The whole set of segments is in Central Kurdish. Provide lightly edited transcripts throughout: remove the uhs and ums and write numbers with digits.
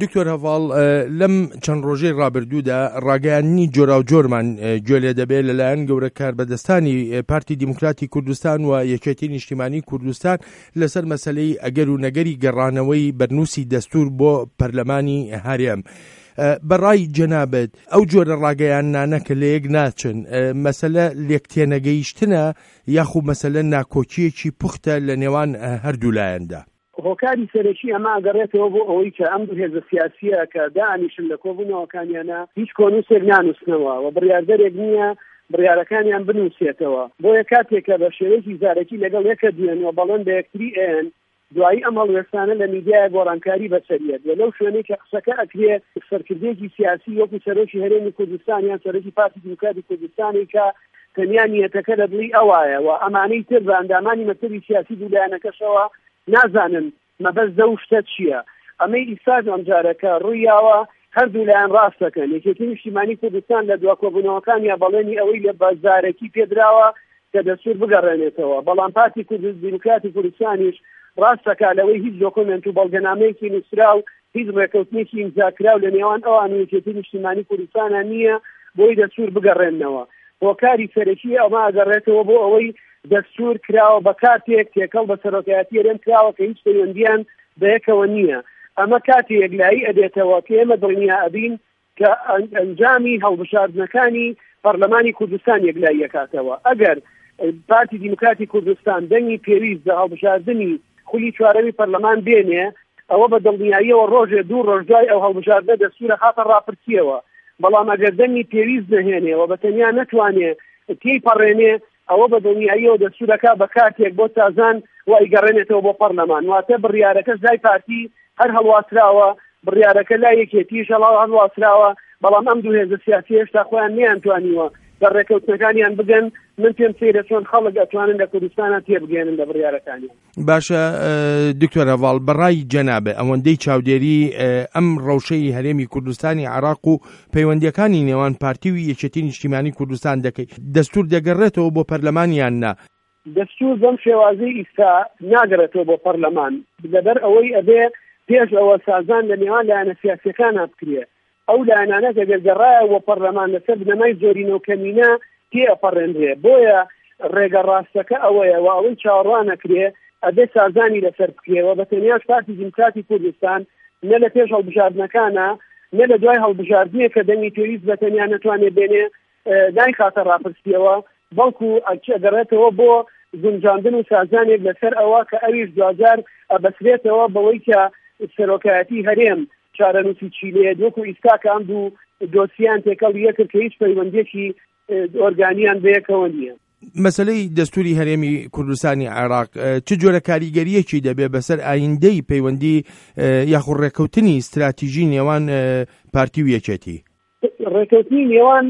دکتۆر هەڤاڵ لەم چەند ڕۆژەی ڕابردوودا ڕاگەیاندنی جۆرا و جۆرمان گوێ لێ دەبێت لەلایەن گەورە کاربەدەستانی پارتی دیموکراتی کوردستان و یەکێتی نیشتیمانی کوردستان لەسەر مەسەلەی ئەگەر و نەگەری گەڕانەوەی بەرنووسی دەستور بۆ پەرلەمانی هەرێم. بەڕای جەنابەت ئەو جۆرە ڕاگەیاندانە کە لە یەک ناچن مەسەلە لێکتێنەگەیشتنە یاخوو مەسەلە ناکۆچیەکی پوختە لە نێوان هەردوو لایەندا؟ هۆکاری سەرەکی ئەمە ئەگەڕێتەوە بۆ ئەوەی کە ئەم دوو هێزە سیاسیە کە دانیشن لە کۆبوونەوەکانیانە هیچ کۆنووسێک نانووسنەوە و بڕیاردەرێک نییە بڕیارەکانیان بنووسێتەوە بۆیە کاتێکە بە شێوەیەکی زارەکی لەگەڵ یەکە دێنەوە بەڵێن بە یەکتری ئێن دوایی ئەم هەڵوێستانە لە میدیای گۆڕانکاری بەسەریەت لەو شوێنەی کە قسەکە ئەکرێ سەرکردێکی سیاسی وەکو سەرۆکی هەرێمی کوردستان یان سەرۆکی پارتی دیموکراتی کوردستانی کە تەنیا نیەتەکە لە دڵی ئەوایە و ئەمانەی تر بە ئەندامانی مەکتەبی سیاسی دوولایەنەکەشەوە نازانن مەبەستە و شتە چییە. ئەمەی ئیساج ئەمجارەکە ڕوویاوە هەردوو لایەن ڕاستەکەن. یەکێتی نیشتیمانی کوردستان لە دواکۆبوونەوەکان یا بەڵێنی ئەوەی لە بازارێکی پێدراوە کە دەستور بگەڕێنێتەوە، بەڵام پارتی دیموکراتی کوردستانیش ڕاستەکە لەوەی هیچ دۆکومنت و بەڵگەنامەیەکی نووسرا و هیچ ڕێکەوتنێکی ئیمزاکراو لە نێوان ئەوان و یەکێتی نیشتیمانی کوردستانە نییە بۆی دەستور بگەڕێنەوە. هۆکاری سەرەکی ئەمە ئەگەڕێتەوە بۆ ئەوەی دەستور کراوە بە کاتێک تێکەڵ بە سەرۆکایەتی هەرێم کراوە کە هیچ پەیوەندیان بەیەکەوە نییە. ئەمە کاتی یەکلایی ئەدێتەوە کە ئێمە دڵنیا ئەبین کە ئەنجامی هەڵبژاردنەکانی پەرلەمانی کوردستان یەکلایی ئەکاتەوە. ئەگەر پارتی دیموکراتی کوردستان دەنگی پێویست بە هەڵبژاردننی خولی چوارەوی پەرلەمان بێنێ، ئەوە بە دڵنیاییەوە ڕۆژێ دوو ڕۆژ دوای ئەو هەڵبژاردنە دەستورە خاتە ڕاپرسیەوە. بەڵام ئەگەر دەنگی پێویست نەهێنێەوە بە تەنیا نەتوانێ تێی پەڕێنێ، ئەوە بە دڵنیاییەوە دەستورەکە بە کاتێک بۆ تازان وای گەڕێنێتەوە بۆ پەرلەمان. واتە بڕیارەکە لای پارتی هەر هەڵواسراوە، بڕیارەکە لای یەکێتیش هەڵواسراوە، بەڵام ئەم دوو هێزە سیاسی هێشتا خۆیان نەیانتوانیوە بە ڕێکەوتنەکانیان بگەن. من پێم سەیرە چۆن خەڵک ئەتوانن لە کوردستانە تێبگەێنن لە بڕیارەکانیان. باشە دکتۆر هەڤاڵ، بەڕای جەنابێ ئەوەندەی چاودێری ئەم ڕەوشەی هەرێمی کوردستانی عێراق و پەیوەندیەکانی نێوان پارتی و یەکێتی نیشتیمانی کوردستان دەکەیت، دەستور دەگەڕێتەوە بۆ پەرلەمانیان نا؟ دەستور بەم شێوازەی ئیستا ناگەڕێتەوە بۆ پەرلەمان لەبەر ئەوەی ئەبێ پێش ئەوە سازان لە نێوان لایەنە سیاسیەکان بکرێ. ئەو لایەنانە گەگەڕایە بۆ پەرلەمان لەسەر بنەمای زۆرینە و کەمینە تێئەپەڕێنرێ. بۆیە ڕێگە ڕاستەکە ئەوەیە و ئەوەی چاوەڕوانەکرێ ئەبێ سازانی لەسەر بکرێەوە بە تەنیاش پارتی دیموکراتی کوردستان نە لە پێش هەڵبژاردنەکانە نە لە دوای هەڵبژاردنێ کە دەنگی پێویست بە تەنیا نەتوانێت بێنێ دایخاتە ڕاپرسیەوە، بەڵکو ئەگەڕێتەوە بۆ گونجاندن و سازانێک لەسەر ئەوە کە ئەویش دوجار ئەبەسرێتەوە بەوەی کە سەرۆکایەتی هەرێم چارەنووسی چیلێ وەکو ئیستا کە ئەم دوو دۆسییان تێکەڵ یەکرد کە هیچ پەیوەندیەکی ئۆرگانیان بەیەکەوە نییە. مەسەلەی دەستوری هەرێمی کوردستانی عێراق چ جۆرە کاریگەریەکی دەبێت بەسەر ئایندەی پەیوەندی یاخود ڕێکەوتنی استراتیژی نێوان پارتی و یەکێتی؟ ڕێکەوتنی نێوان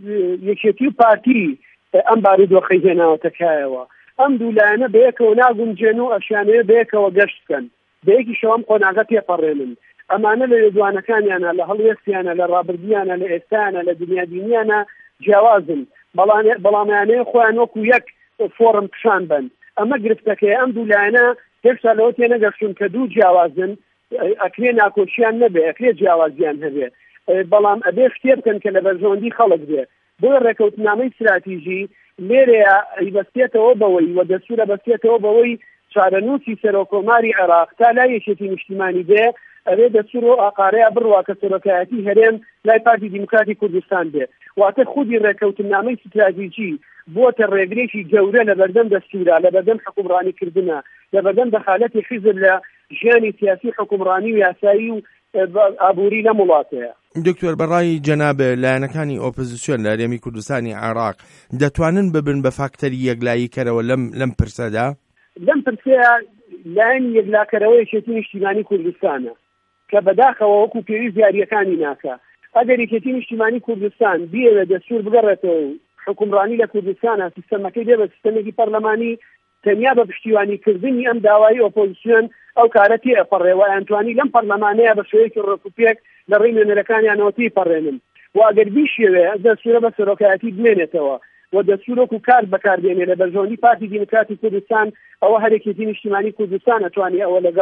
یەکێتی و پارتی ئەم بارودۆخەی هێناوەتەکایەوە. ئەم دوو لایەنە بەیەکەوە ناگونجێن و ئەشیانەیە بەیەکەوە گەشت بکەن، بەیەکی شەوەم قۆناغە پێپەڕێنن. ئەمانە لە لێدوانەکانیانە، لە هەڵوێستیانە، لە ڕابردیانە، لە ئێستانە، لە دنیادینیانە جیاوازن، بەڵامانەیە خۆیان وەکو یەک فۆرم پیشان بن. ئەمە گرفتەکەی ئەم دوو لایەنە هێشتا لەوە تێنەگەشتون کە دوو جیاوازن، ئەکرێ ناکۆچیان نەبێ، ئەکرێ جیاوازیان هەبێ، بەڵام ئەبێ شتێ بکەن کە لە بەرژەوەندی خەڵک بێ. بۆ ڕێکەوتنامەی استراتیژی لێرەیە بەستێتەوە بەوەی و دەستورە بەستێتەوە بەوەی چارەنووسی سەرۆکۆماری عێراق تا لای یەکێتی نیشتیمانی بێ، ئەوێ دەستور و ئاقارەیە بڕوا کە سەرۆکایەتی هەرێم لای پارتی دیموکراتی کوردستان بێ. واتە خودی ڕێکەوتنامەی استراتیژی بۆتە ڕێگرێکی گەورە لە بەردەم دەستورە، لە بەردەم حکومڕانیکردنە، لە بەردەم دەخالەتی حیزب لە ژیانی سیاسی حکومڕانی و یاسایی و ئابووری لە وڵاتەیە. دکتۆر، بەڕای جەنابێ لایەنەکانی ئۆپۆزیسیۆن لە هەرێمی کوردستانی عێراق دەتوانن ببن بە فاکتەری یەکلاییکەرەوە لەم پرسەدا؟ لەم پرسەیە لایەن یەکلاکەرەوەی یەکێتی نیشتیمانی کوردستانە کە بەداخەوە وەکو پێویست یاریەکانی ناکە. ئەگەر یەکێتی نیشتیمانی کوردستان بێوێ دەستور بگەڕێتەوە و حکومڕانی لە کوردستانە سیستەمەکەی بێ بە سیستەمێکی پەرلەمانی، تەنیا بە پشتیوانیکردنی ئەم داوایی ئۆپۆزیسیۆن ئەو کارە تێئەپەڕێەوە، ئەیانتوانی لەم پەرلەمانەیە بە شێوەیەکی ڕێکوپێک لە ڕێی نوێنەرەکانیانەوە تێپەڕێنن. و ئەگەر بیشێوێ دەستورە بە سەرۆکایەتی بمێنێتەوە و دەستورۆک و کار بەکاردێنێ لە بەرژەوەندی پارتی دیموکراتی کوردستان، ئەوە هەرێکێتی نیشتیمانی کوردستان ئەتوانێت ئەوە لەگەڵ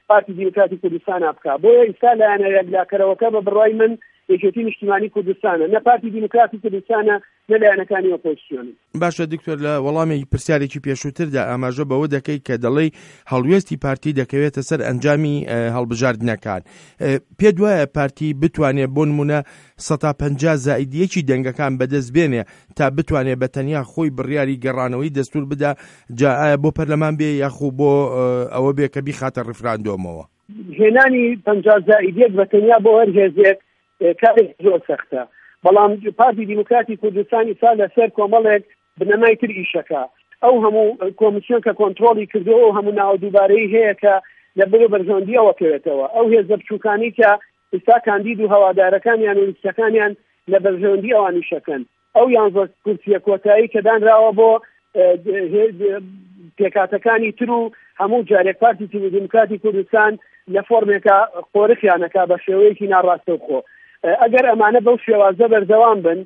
پارتی دیموکراتی کوردستان بکات. بۆیە ئێستا لایەنە یەکلاکەرەوەکە بە بڕوای من یەکێتی نیشتیمانی کوردستانە، نە پارتی دیموکراتی کوردستانە نە لایەنەکانی ئۆپۆزیسیۆن. باشە دکتۆر، لە وەڵامی پرسیارێکی پێشووتردا ئاماژە بەوە دەکەی کە دەڵێی هەڵوێستی پارتی دەکەوێتە سەر ئەنجامی هەڵبژاردنەکان. پێ دوایە پارتی بتوانێت بۆ نمونە 150 زائیدیەکی دەنگەکان بەدەست بێنێ تا بتوانێت بە تەنیا خۆی بڕیاری گەڕانەوەی دەستور بدا، جا ئایا بۆ پەرلەمان بێ یاخوو بۆ ئەوە بێ کە بیخاتە ڕفراندۆمەوە؟ هێنانی 50 زائیدیەک بە تەنیا بۆ هەر هێزێک کارێک زۆر سەختە، بەڵام پارتی دیموکراتی کوردستان ئێستا لەسەر کۆمەڵێک بنەمای تر ئیشەکە. ئەو هەموو کۆمیسیۆن کە کۆنتڕۆلی کردەوە ئەو هەموو ناودووبارەی هەیە کە لە بەرەو بەرژەوەندیەوە کەوێتەوە. ئەو هێزە بچووکانی کە ئێستا کاندید و هەوادارەکانیان و لیستەکانیان لە بەرژەوەندی ئەوانی شەکەن، ئەو 11 کورسیە کۆتایی کە دانراوە بۆ پێکاتەکانی تر و هەموو جارێک پارتی دیموکراتی کوردستان لە فۆرمێکە قۆرخیانەکە بە شێوەیەکی ناڕاستەوخۆ. ئەگەر ئەمانە بەو شێوازە بەردەوام بن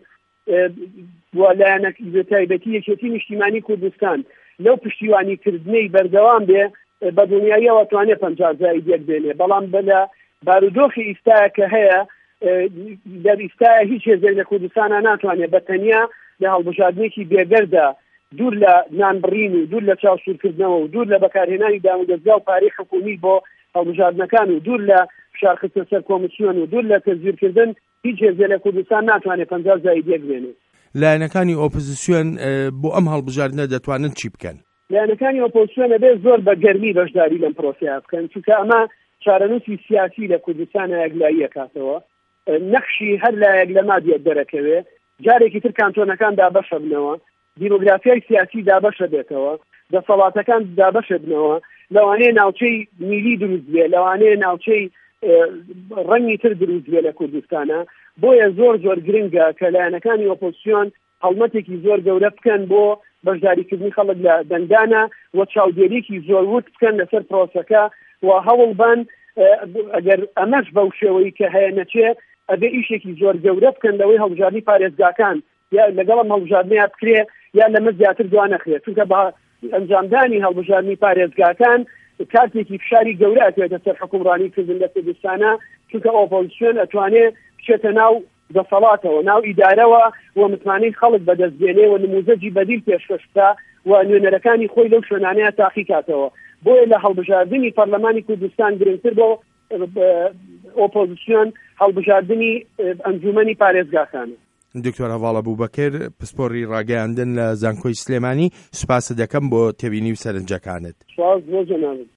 لایەنە تایبەتی یەکێتی نیشتیمانی کوردستان لەو پشتیوانیکردنەی بەردەوام بێ بە دنیاییەوە توانێت 50 زائیدیەک بێنێ، بەڵام بە بارودۆخی ئیستایە کە هەیە دەر ئیستایە هیچ هێزێک لە کوردستانە ناتوانێت بە تەنیا لە هەڵبژاردنێکی بێگەردە دوور لە نانبڕین و دوور لە چاوسورکردنەوە و دوور لە بەکارهێنانی دامودەستگا و پارەی حکومی بۆ هەڵبژاردنەکان و دوور لە فشارخستنە سەر کۆمیسیۆن و دوور لە تەزویرکردن هیچ هێزێک لە کوردستان ناتوانێت 50 زائیدیەک بێنێت. لایەنەکانی ئۆپۆزیسیۆن بۆ ئەم هەڵبژاردنە دەتوانن چی بکەن؟ لایەنەکانی ئۆپۆزیسیۆن دەبێت زۆر بە گەرمی بەشداری لەم پرۆسەیە بکەن، چونکە ئەمە چارەنووسی سیاسی لە کوردستانە یەکلایی ئەکاتەوە، نەخشی هەر لایەک لە مادیەت دەرەکەوێت، جارێکی تر کانتۆنەکان دابەشە بنەوە، دیموگرافیای سیاسی دابەشە بێتەوە، دەسەڵاتەکان دابەشە بنەوە، لەوانەیە ناوچەی میلی دروست بێ، لەوانەیە ناوچەی ڕەنگی تر دروست بێ لە کوردستانە. بۆیە زۆر گرنگە کە لایەنەکانی ئۆپۆزیسیۆن هەڵمەتێکی زۆر گەورە بکەن بۆ بەشداریکردنی خەڵک لە دەنگدانە و چاودێریکی زۆر ورد بکەن لەسەر پرۆسەکە و هەوڵ بن ئەگەر ئەمەش بەو شێوەی کە هەیە نەچێ ئەبێ ئیشێکی زۆر گەورە بکەن لەوەی هەڵبژاردنی پارێزگاکان یا لەگەڵم هەڵبژاردنیان بکرێ یا لەمە زیاتر دوانەخرێت، چونکە بە ئەنجامدانی هەڵبژاردنی پارێزگاکان کاتێکی فشاری گەورە ئەتوێتە سەر حکومڕانیکردن لە کوردستانە، چونکە ئۆپۆزیسیۆن ئەتوانێت بچێتە ناو دەسەڵاتەوە، ناو ئیدارەوە و متمانەی خەڵک بەدەستبێنێ و نموزەجی بەدیل پێشکەش بکە و نوێنەرەکانی خۆی لەو شوێنانەیە تاقی کاتەوە. بۆیە لە هەڵبژاردنی پەرلەمانی کوردستان گرنگتر بۆ ئۆپۆزیسیۆن هەڵبژاردنی ئەنجومەنی پارێزگاکانە. دکتۆر هەواڵ ئەبوبەکر، پسپۆڕی ڕاگەیاندن لە زانکۆی سلێمانی، سوپاس دەکەم بۆ تێبینی و سەرنجەکانت. سپاس بۆ جەنابەت.